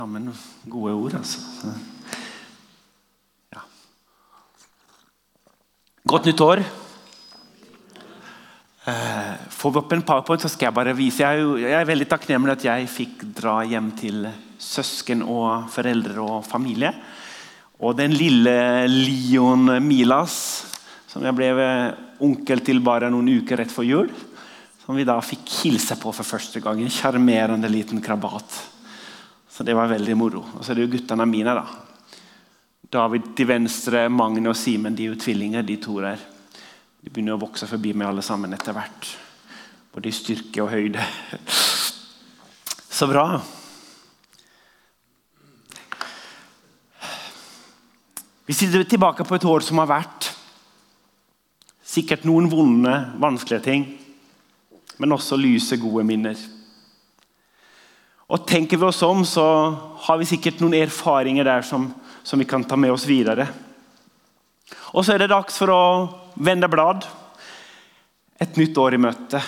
Ja, men gode ord, altså. Ja. Godt nytt år. Får vi opp en PowerPoint, så skal jeg bare vise. Jeg veldig takknemlig at jeg fikk dra hjem til søsken og foreldre og familie. Og den lille Leon Milas, som jeg ble onkel til bare noen uker rett for jul, som vi da fikk hilse på for første gang. En charmerende liten krabat. Så det var veldig moro. Og så er det jo guttene mine da. David til venstre, Magne og Simen, de er jo tvillinger, de to der. De begynner å vokse forbi meg alle sammen etter hvert. Både i styrke og høyde. Så bra. Vi sitter tilbake på et år som har vært. Sikkert noen vonde, vanskelige ting. Men også lyse, gode minner. Og tenker vi oss om, så har vi sikkert noen erfaringer der som vi kan ta med oss videre. Og så er det dags for å vende blad. Et nytt år i møte.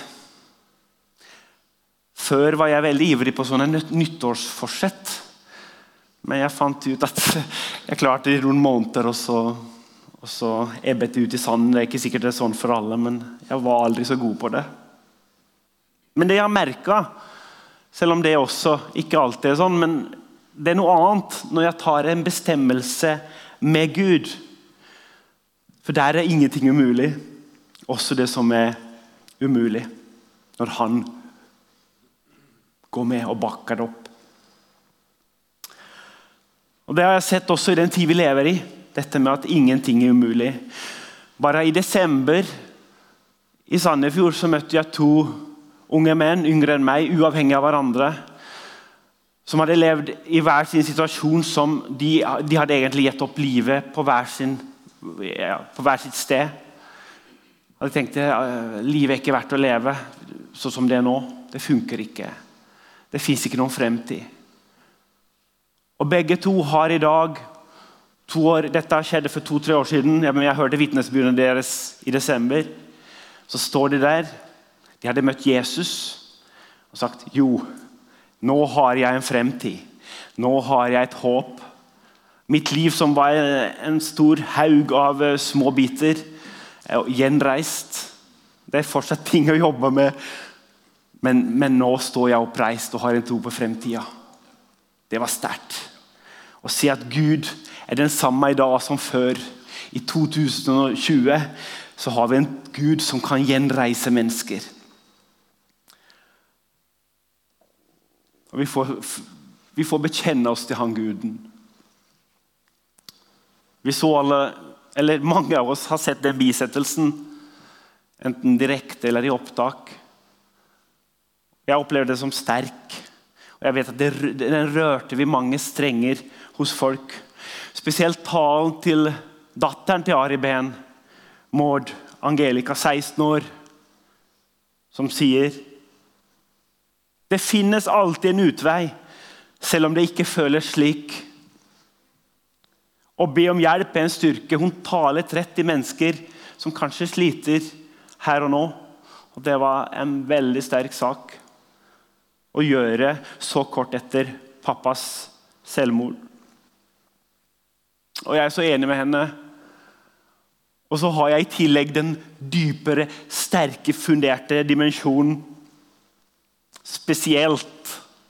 Før var jeg veldig ivrig på sånne nyttårsforsett. Men jeg fant ut at jeg klarte det i noen måneder, og så ebbet det ut i sanden. Det er ikke sikkert det er sånn for alle, men jeg var aldri så god på det. Men det jeg har merket, selv om det også ikke alltid er sånn, men det er noe annet når jeg tar en bestemmelse med Gud. For der er ingenting umulig. Også det som er umulig. Når han går med og bakker det opp. Og det har jeg sett også i den tid vi lever i. Dette med at ingenting er umulig. Bare i desember i Sandefjord så møtte jeg to unge menn, yngre enn meg, uavhengig av hverandre, som hadde levd i hver sin situasjon som de hadde egentlig gitt opp livet på hver sitt sted. Jeg tenkte, livet er ikke verdt å leve sånn som det er nå. Det funker ikke. Det finnes ikke noen fremtid. Og begge to har i dag 2 år, dette skjedde for 2-3 år siden, jeg hørte vitnesbyrden deres i desember, så står de der. De hadde møtt Jesus og sagt, jo, nå har jeg en fremtid. Nå har jeg et håp. Mitt liv som var en stor haug av små biter, er gjenreist. Det er fortsatt ting å jobbe med, men nå står jeg oppreist og har en tro på fremtiden. Det var sterkt. Å si at Gud er den samme i dag som før. I 2020 så har vi en Gud som kan gjenreise mennesker. Og vi får bekjenne oss til han Guden. Vi så alle, eller mange av oss har sett den bisettelsen, enten direkte eller i opptak. Jeg opplevde det som sterk. Og jeg vet at den rørte vi mange strenger hos folk. Spesielt talen til datteren til Ari Ben, Maud Angelica, 16 år, som sier, det finnes alltid en utvei, selv om det ikke føles slik. Å be om hjelp er en styrke. Hun taler rett til mennesker som kanskje sliter her og nå. Og det var en veldig sterk sak å gjøre så kort etter pappas selvmord. Og jeg er så enig med henne. Og så har jeg i tillegg den dypere, sterke, funderte dimensjonen. Spesielt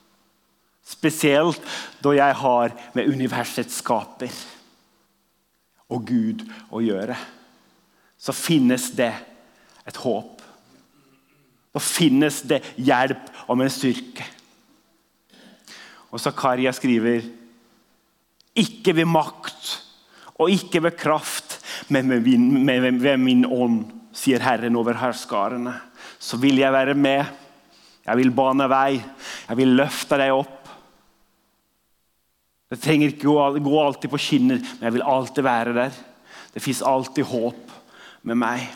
da jeg har med universets skaper og Gud å gjøre, så finnes det et håp. Da finnes det hjelp om en styrke. Og Zakaria skriver, ikke ved makt og ikke ved kraft, men ved min ånd, sier Herren over herskarene. Så vil jeg være med. Jeg vil bane vei. Jeg vil løfte deg opp. Det trenger ikke gå alltid på skinner, men jeg vil alltid være der. Det finnes alltid håp med meg.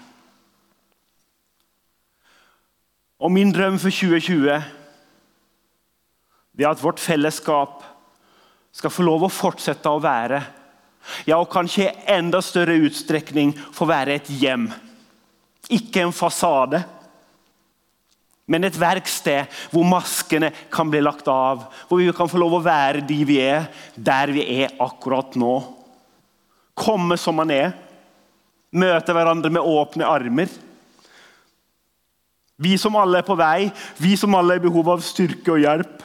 Og min drøm for 2020, det er at vårt fellesskap skal få lov å fortsette å være. Ja, og kanskje i enda større utstrekning få være et hjem. Ikke en fasade. Men et verksted hvor maskene kan bli lagt av, hvor vi kan få lov å være de vi er, der vi er akkurat nå. Komme som man er, møte hverandre med åpne armer. Vi som alle er på vei, vi som alle er i behov av styrke og hjelp.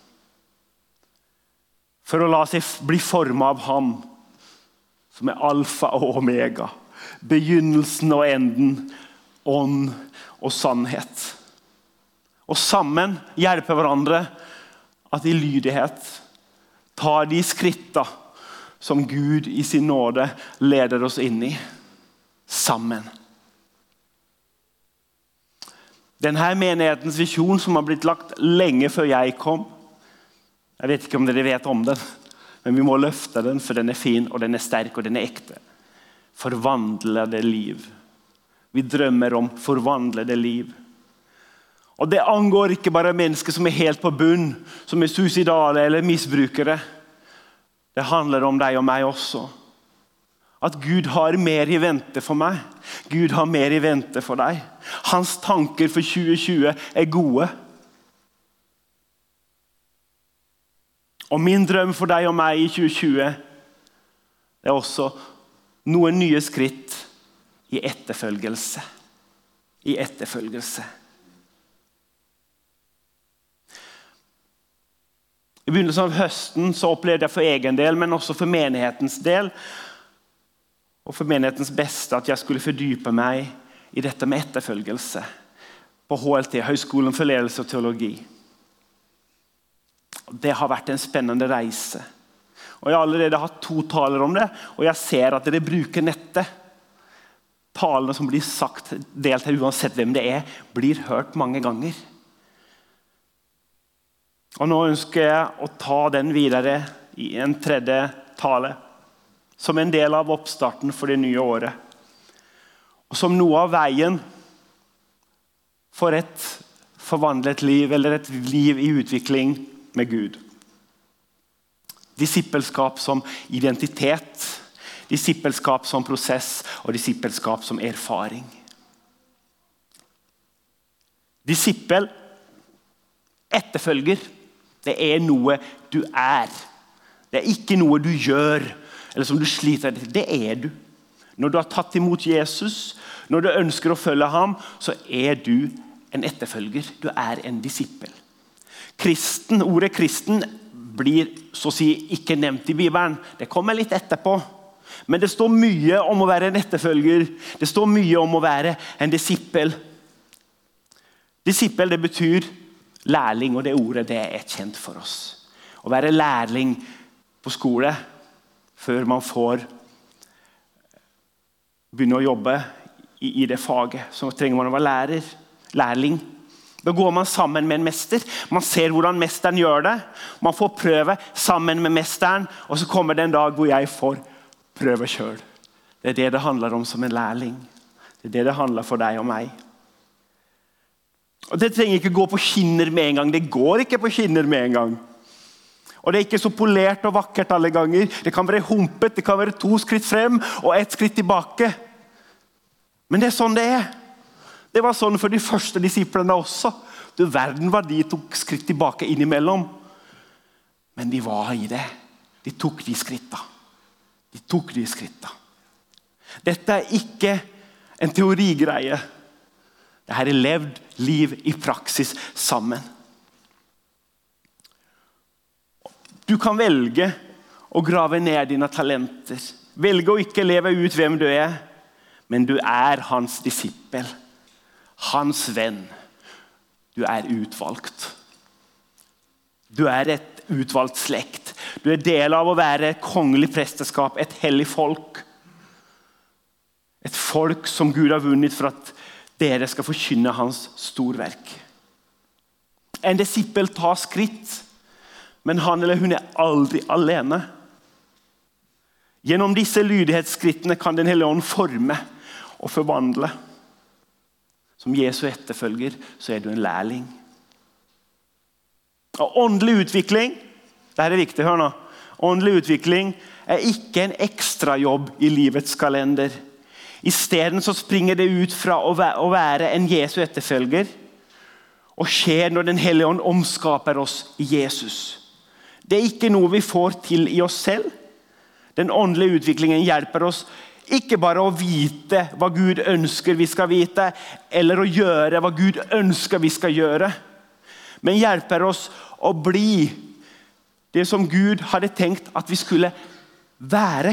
For å la seg bli formet av ham, som er alfa og omega, begynnelsen og enden, ånd og sannhet. Og sammen hjelpe hverandre at i lydighet ta de skrittene som Gud i sin nåde leder oss inn i. Sammen. Denne menighetens visjon som har blitt lagt lenge før jeg kom. Jeg vet ikke om dere vet om den, men vi må løfte den, for den er fin, og den er sterk, og den er ekte. Forvandlede liv. Vi drømmer om forvandlede liv. Og det angår ikke bare mennesker som er helt på bunn, som er suicidale eller misbrukere. Det handler om deg og meg også. At Gud har mer i vente for meg. Gud har mer i vente for deg. Hans tanker for 2020 er gode. Og min drøm for deg og meg i 2020 er også noen nye skritt i etterfølgelse. I etterfølgelse. I begynnelsen av høsten så opplevde jeg for egen del, men også for menighetens del, og for menighetens beste, at jeg skulle fordype meg i dette med etterfølgelse på HLT, Høgskolen for ledelse og teologi. Det har vært en spennende reise. Og jeg har allerede hatt 2 taler om det, og jeg ser at dere bruker nettet. Talene som blir sagt, delt her uansett hvem det er, blir hørt mange ganger. Og nå ønsker jeg å ta den videre i en 3. tale, som en del av oppstarten for det nye året. Og som noe av veien for et forvandlet liv, eller et liv i utvikling med Gud. Disippelskap som identitet, disippelskap som prosess og disippelskap som erfaring. Disippel, etterfølger, det er noe du er. Det er ikke noe du gjør, eller som du sliter med. Det er du. Når du har tatt imot Jesus, når du ønsker å følge ham, så er du en etterfølger. Du er en disippel. Kristen, ordet kristen blir så å si ikke nevnt i Bibelen. Det kommer litt etterpå. Men det står mye om å være en etterfølger. Det står mye om å være en disippel. Disippel, det betyr lærling, og det ordet det er kjent for oss. Å være lærling på skole før man får begynne å jobbe i det faget, så trenger man å være lærling. Da går man sammen med en mester. Man ser hvordan mesteren gjør det. Man får prøve sammen med mesteren, og så kommer det en dag hvor jeg får prøve selv. Det er det det handler om som en lærling. Det er det det handler for deg og meg. Og det trenger ikke gå på skinner med en gang. Det går ikke på skinner med en gang. Og det er ikke så polert og vakkert alle ganger. Det kan være humpet, det kan være 2 skritt frem og 1 skritt tilbake. Men det er sånn det er. Det var sånn for de første disiplene også. Du verden var de 2 skritt tilbake innimellom. Men de var i det. De tok de skrittene. De tok de skrittene. Dette er ikke en teorigreie. Dette er levd liv i praksis sammen. Du kan velge å grave ned dine talenter. Velge å ikke leve ut hvem du er, men du er hans disippel. Hans venn. Du er utvalgt. Du er et utvalgt slekt. Du er del av å være et kongelig presteskap, et hellig folk. Et folk som Gud har vunnet for at dere skal forkynne hans storverk. En disippel tar skritt, men han eller hun er aldri alene. Gjennom disse lydighetsskrittene kan den hellige ånd forme og forvandle. Som Jesu etterfølger, så er du en lærling. Og åndelig utvikling, dette er viktig, hør nå. Åndelig utvikling er ikke en ekstra jobb i livets kalender. I stedet så springer det ut fra å være en Jesu etterfølger og skjer når den hellige ånd omskaper oss i Jesus. Det er ikke noe vi får til i oss selv. Den åndelige utviklingen hjelper oss ikke bare å vite hva Gud ønsker vi skal vite, eller å gjøre hva Gud ønsker vi skal gjøre, men hjelper oss å bli det som Gud hadde tenkt at vi skulle være.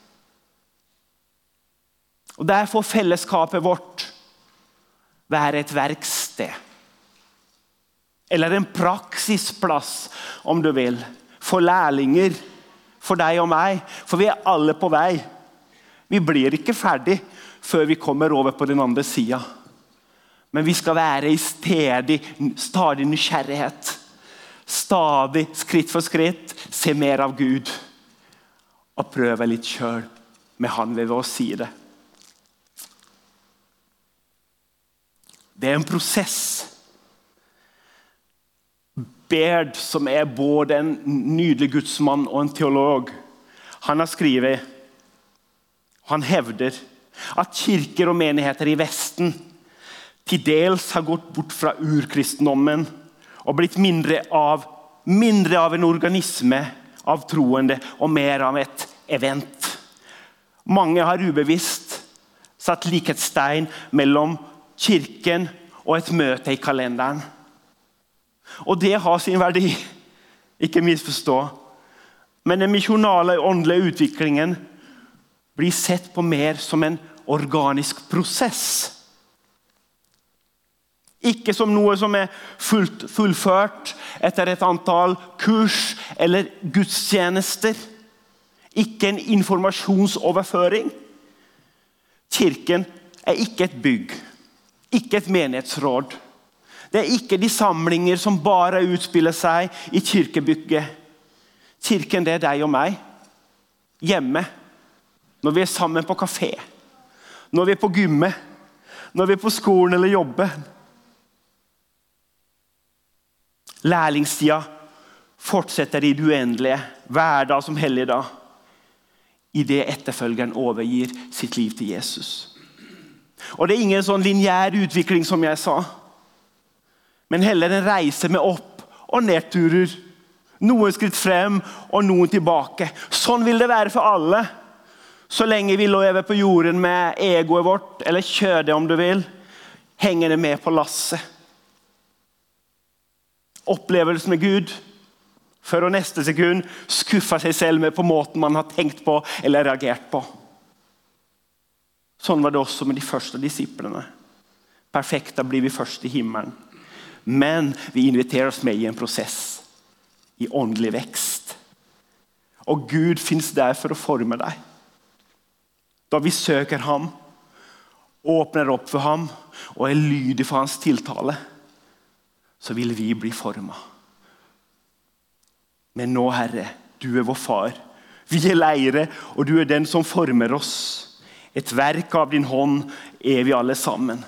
Og derfor fellesskapet vårt være et verksted. Eller en praksisplass, om du vil. For lærlinger, for deg og meg. For vi er alle på vei. Vi blir ikke ferdig før vi kommer over på den andre siden. Men vi skal være i stadig nysgjerrighet. Stadig, skritt for skritt, se mer av Gud. Og prøve litt selv med han ved å si det. Det er en prosess. Baird, som er både en nydelig gudsmann og en teolog, han har skrevet, han hevder at kirker og menigheter i Vesten til dels har gått bort fra urkristendommen og blitt mindre av en organisme av troende og mer av et event. Mange har ubevisst satt likhetstegn mellom kirken og et møte i kalenderen. Og det har sin verdi, ikke misforstå. Men den misjonale og åndelige utviklingen blir sett på mer som en organisk prosess. Ikke som noe som er fullført etter et antall kurs eller gudstjenester. Ikke en informasjonsoverføring. Kirken er ikke et bygg. Ikke et menighetsråd. Det er ikke de samlinger som bare utspiller seg i kirkebygget. Kirken, det er deg og meg. Hjemme. Når vi er sammen på kafé. Når vi er på gymmet. Når vi er på skolen eller jobben. Lærlingstida fortsetter i det uendelige. Hver dag som helligdag. I det etterfølgeren overgir sitt liv til Jesus. Og det er ingen sånn lineær utvikling som jeg sa. Men heller en reise med opp- og nedturer. Noen skritt frem og noen tilbake. Sånn vil det være for alle. Så lenge vi lever på jorden med egoet vårt, eller kjødet om du vil, henger det med på lasset. Opplevelsen med Gud, for å neste sekund skuffe seg selv med på måten man har tenkt på eller reagert på. Sånn var det også med de første disiplene. Perfekta blir vi først i himmelen. Men vi inviterer oss med i en prosess. I åndelig vekst. Og Gud finnes der for å forme deg. Da vi søker ham, åpner opp for ham, og er lydige for hans tiltale, så vil vi bli formet. Men nå, Herre, du er vår far. Vi er leire, og du er den som former oss. Et verk av din hånd er vi alle sammen.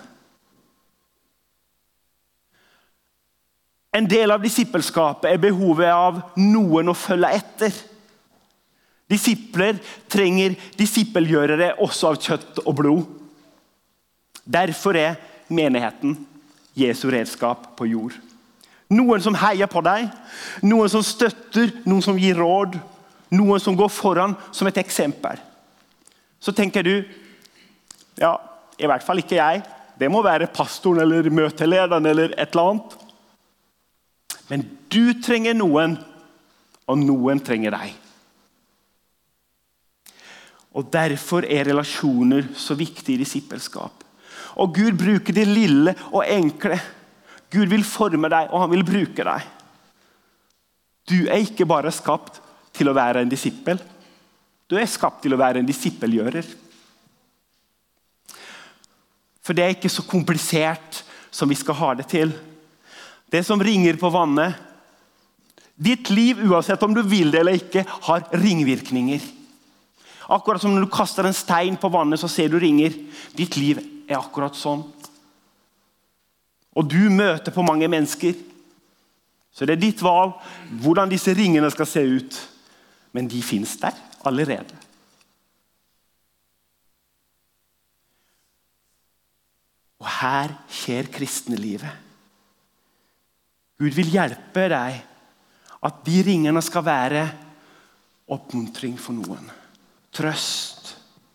En del av disippelskapet er behovet av noen å følge etter. Disipler trenger disippelgjørere også av kjøtt og blod. Derfor er menigheten Jesu redskap på jord. Noen som heier på deg, noen som støtter, noen som gir råd, noen som går foran som et eksempel. Så tenker du, ja, i hvert fall ikke jeg. Det må være pastoren eller møtelederen eller et eller annet. Men du trenger noen, og noen trenger deg. Og derfor er relasjoner så viktig i disippelskap. Og Gud bruker det lille og enkle. Gud vil forme deg, og han vil bruke deg. Du er ikke bare skapt til å være en disippel. Du er skapt til å være en disippelgjører. For det er ikke så komplisert som vi skal ha det til. Det som ringer på vannet, ditt liv, uansett om du vil det eller ikke, har ringvirkninger. Akkurat som når du kaster en stein på vannet, så ser du ringer. Ditt liv er akkurat sånn. Og du møter på mange mennesker. Så det er ditt valg hvordan disse ringene skal se ut. Men de finnes der allerede. Og her skjer kristne livet. Gud vil hjelpe deg at de ringene skal være oppmuntring for noen, trøst,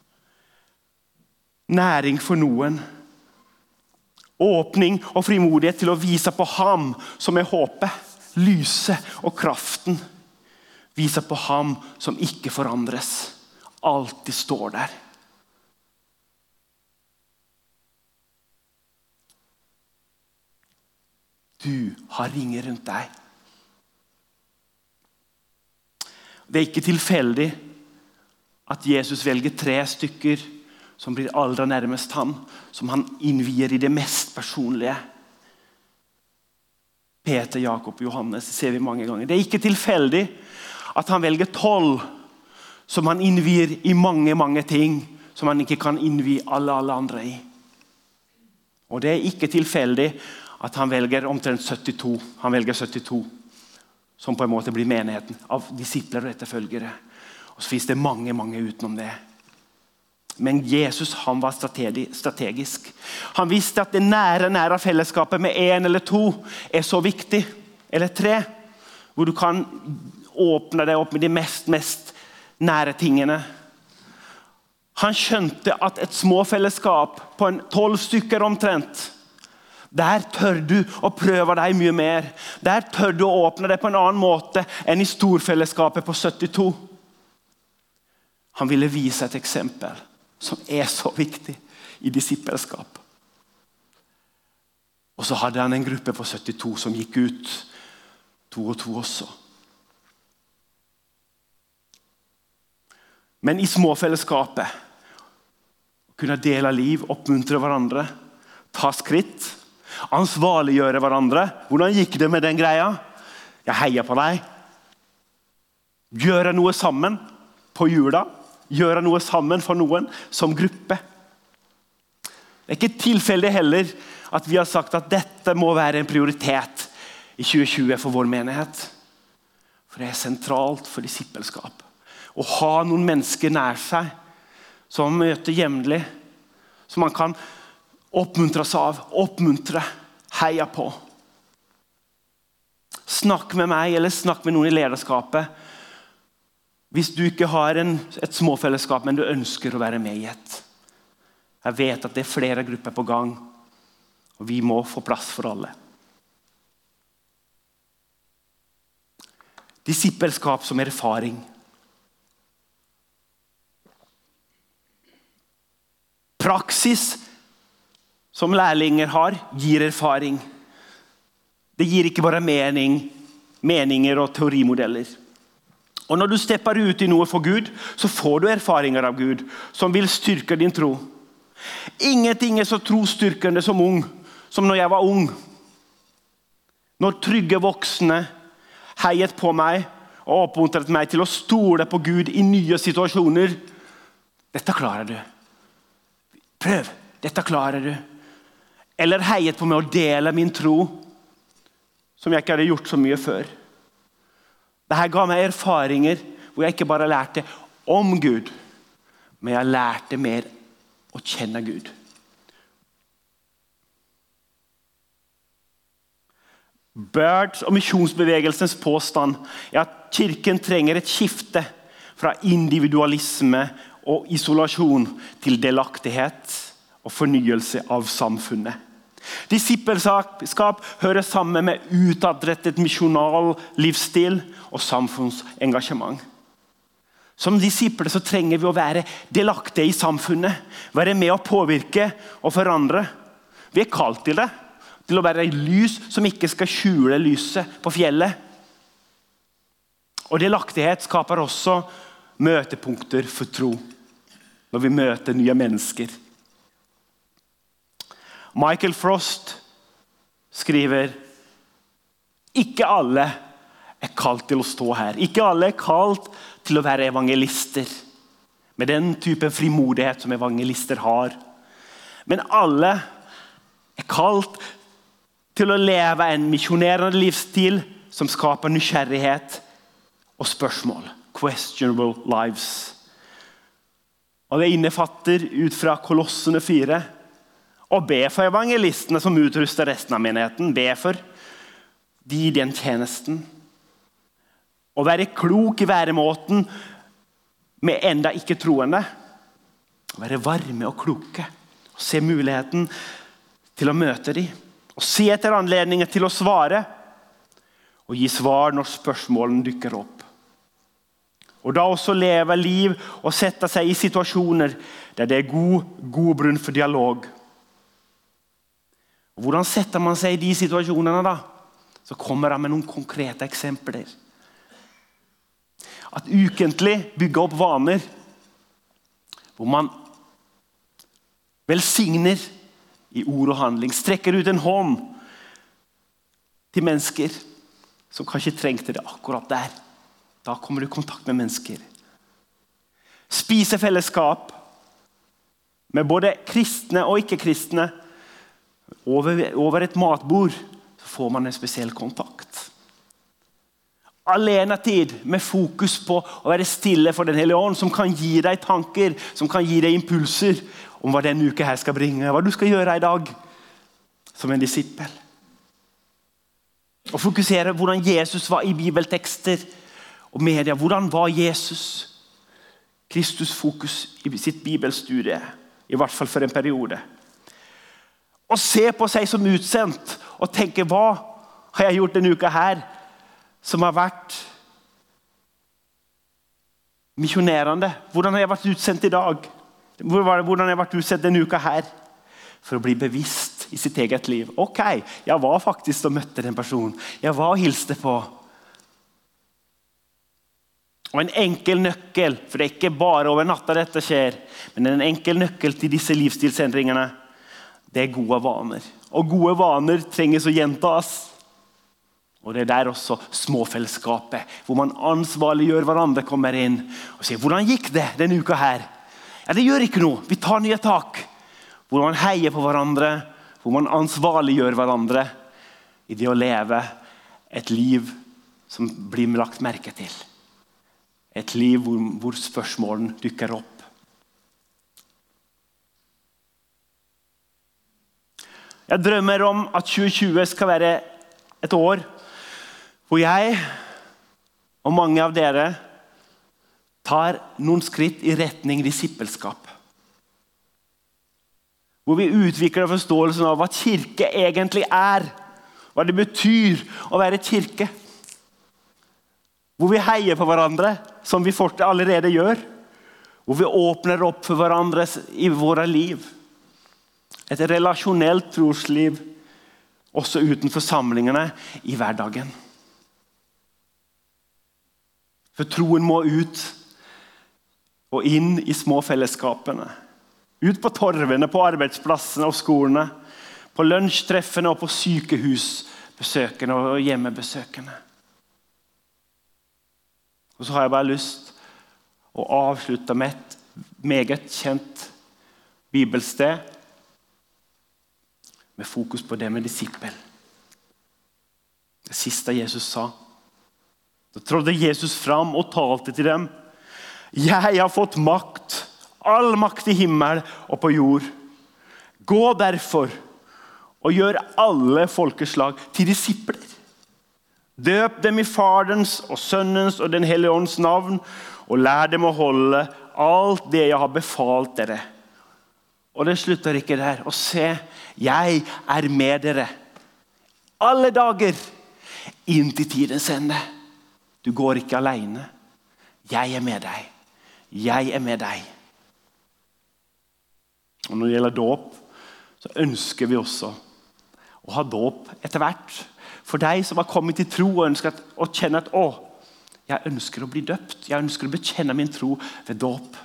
næring for noen, åpning og frimodighet til å vise på ham som håpet, lyset og kraften. Vise på ham som ikke forandres, alltid står der. Du har ringer rundt deg. Det er ikke tilfeldig at Jesus velger 3 stykker som blir aller nærmest ham, som han innvier i det mest personlige. Peter, Jakob og Johannes ser vi mange ganger. Det er ikke tilfeldig at han velger 12 som han innvier i mange, mange ting som han ikke kan innvie alle andre i. Og det er ikke tilfeldig at han velger omtrent 72. Han velger 72 som på en måte blir menigheten av disipler og etterfølgere. Og så finnes det mange, mange utenom det. Men Jesus, han var strategisk. Han visste at det nære fellesskapet med 1 eller 2 er så viktig, eller 3, hvor du kan åpne deg opp med de mest nære tingene. Han skjønte at et små fellesskap på 12 stykker omtrent, der tør du å prøve deg mye mer. Der tør du å åpne deg på en annen måte enn i storfellesskapet på 72. Han ville vise et eksempel som er så viktig i disippelskap. Og så hadde han en gruppe på 72 som gikk ut, 2 og 2 også. Men i småfellesskapet, kunne dele liv, oppmuntre hverandre, ta skritt, ansvarliggjøre hverandre. Hvordan gikk det med den greia? Jeg heier på deg. Gjøre noe sammen på jula. Gjøre noe sammen for noen som gruppe. Det er ikke tilfeldig heller at vi har sagt at dette må være en prioritet i 2020 for vår menighet. For det er sentralt for disippelskap. Å ha noen mennesker nær seg som man møter jevnlig, som man kan oppmuntres av, oppmuntre, heia på. Snakk med meg eller snakk med noen i lederskapet. Hvis du ikke har et småfellesskap, men du ønsker å være med i et. Jeg vet at det er flere grupper på gang, og vi må få plass for alle. Disippelskap som erfaring. Praksis som lærlinger har, gir erfaring. Det gir ikke bare meninger og teorimodeller. Og når du stepper ut i noe for Gud, så får du erfaringer av Gud som vil styrke din tro. Ingenting er så trostyrkende som når jeg var ung. Når trygge voksne heiet på meg og oppmuntret meg til å stole på Gud i nye situasjoner. Dette klarer du. Prøv, dette klarer du. Eller heiet på meg å dele min tro, som jeg ikke hadde gjort så mye før. Dette ga meg erfaringer hvor jeg ikke bare lærte om Gud, men jeg lærte mer å kjenne Gud. Byrds og misjonsbevegelsens påstand er at kirken trenger et skifte fra individualisme og isolasjon til delaktighet og fornyelse av samfunnet. Disippelskap hører sammen med utadrettet misjonal livsstil og samfunnsengasjement. Som disipler så trenger vi å være delaktige i samfunnet, være med å påvirke og forandre. Vi er kalt til det, til å være lys som ikke skal skjule lyset på fjellet. Og delaktighet skaper også møtepunkter for tro, når vi møter nye mennesker. Michael Frost skriver, ikke alle er kalt til å stå her. Ikke alle er kalt til å være evangelister, med den typen frimodighet som evangelister har. Men alle er kalt til å leve en misjonerende livsstil som skaper nysgjerrighet og spørsmål. Questionable lives. Og det innefatter ut fra Kolossene 4 og be for evangelistene som utruster resten av menigheten. Be for de i den tjenesten. Å være klok i væremåten med enda ikke troende. Å være varme og kloke. Og se muligheten til å møte dem. Og se etter anledninger til å svare. Og gi svar når spørsmålene dykker opp. Og da også leve liv og sette seg i situasjoner der det god brunn for dialog. Og hvordan setter man seg i de situasjonene da? Så kommer jeg med noen konkrete eksempler. At ukentlig bygge opp vaner, hvor man velsigner i ord og handling, strekker ut en hånd til mennesker som kanskje trengte det akkurat der. Da kommer du i kontakt med mennesker. Spise fellesskap med både kristne og ikke-kristne. Over et matbord så får man en spesiell kontakt. Alenetid med fokus på å være stille for den hellige ånd, som kan gi deg tanker, som kan gi deg impulser om hva denne uke her skal bringe, hva du skal gjøre i dag som en disippel. Og fokusere hvordan Jesus var i bibeltekster og media. Hvordan var Jesus? Kristus fokus i sitt bibelstudie, i hvert fall for en periode. Og se på seg som utsendt og tenke, hva har jeg gjort denne uka her som har vært misjonerende? Hvordan har jeg vært utsendt i dag? Hvordan har jeg vært utsendt denne uka her? For å bli bevisst i sitt eget liv. Ok, jeg var faktisk og møtte den personen. Jeg var og hilste på. Og en enkel nøkkel, for det er ikke bare over natta dette skjer, men en enkel nøkkel til disse livsstilsendringene, det er gode vaner. Og gode vaner trenges å gjentas. Og det er der også småfellesskapet, hvor man ansvarliggjør hverandre, kommer inn og sier, hvordan gikk det denne uka her? Ja, det gjør ikke noe, vi tar nye tak. Hvor man heier på hverandre, hvor man ansvarliggjør hverandre i det å leve et liv som blir lagt merke til. Et liv hvor spørsmålene dykker opp. Jeg drømmer om at 2020 skal være et år hvor jeg og mange av dere tar noen skritt i retning disippelskap. Hvor vi utvikler forståelsen av hva kirke egentlig er. Hva det betyr å være kirke. Hvor vi heier på hverandre, som vi allerede gjør. Hvor vi åpner opp for hverandre i våre liv. Et relasjonelt trosliv, også utenfor samlingene i hverdagen. For troen må ut og inn i små fellesskapene. Ut på torvene, på arbeidsplassene og skolene. På lunsjtreffene og på sykehusbesøkene og hjemmebesøkene. Og så har jeg bare lyst å avslutte med et meget kjent bibelsted med fokus på det med disippel. Det siste Jesus sa. Da trådte Jesus fram og talte til dem. Jeg har fått makt, all makt i himmel og på jord. Gå derfor og gjør alle folkeslag til disipler. Døp dem i Faderens og Sønnens og den hellige ånds navn, og lær dem å holde alt det jeg har befalt dere. Og det slutter ikke der. Og se, jeg er med dere alle dager inn til tidens ende. Du går ikke alene. Jeg er med deg. Jeg er med deg. Og når det gjelder dåp, så ønsker vi også å ha dåp etter hvert. For deg som har kommet til tro og ønsker å kjenne at jeg ønsker å bli døpt. Jeg ønsker å bekjenne min tro ved dåp.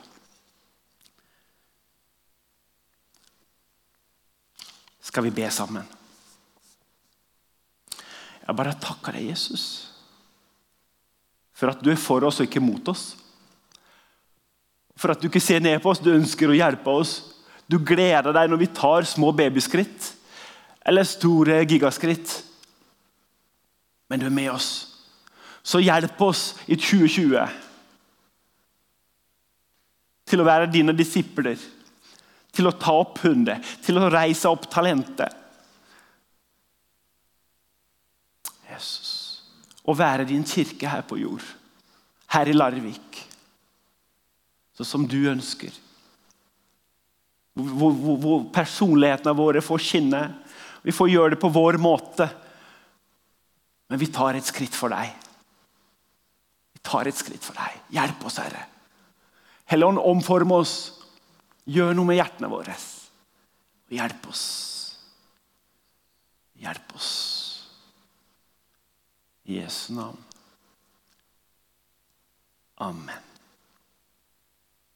Skal vi be sammen? Jeg bare takker deg, Jesus, for at du er for oss og ikke mot oss. For at du ikke ser ned på oss, du ønsker å hjelpe oss. Du gleder deg når vi tar små babyskritt, eller store gigaskritt. Men du er med oss. Så hjelp oss i 2020 til å være dine disipler, til å ta opp hundet, til å reise opp talentet. Jesus. å være din kirke her på jord. Her i Larvik. Så som du ønsker. Hvor personlighetene våre får skinne. Vi får gjøre det på vår måte. Men vi tar et skritt for deg. Vi tar et skritt for deg. Hjelp oss, Herre. Helligånd, omform oss. Gjør noe med hjertene våre. Hjelp oss. Hjelp oss. I Jesu navn. Amen.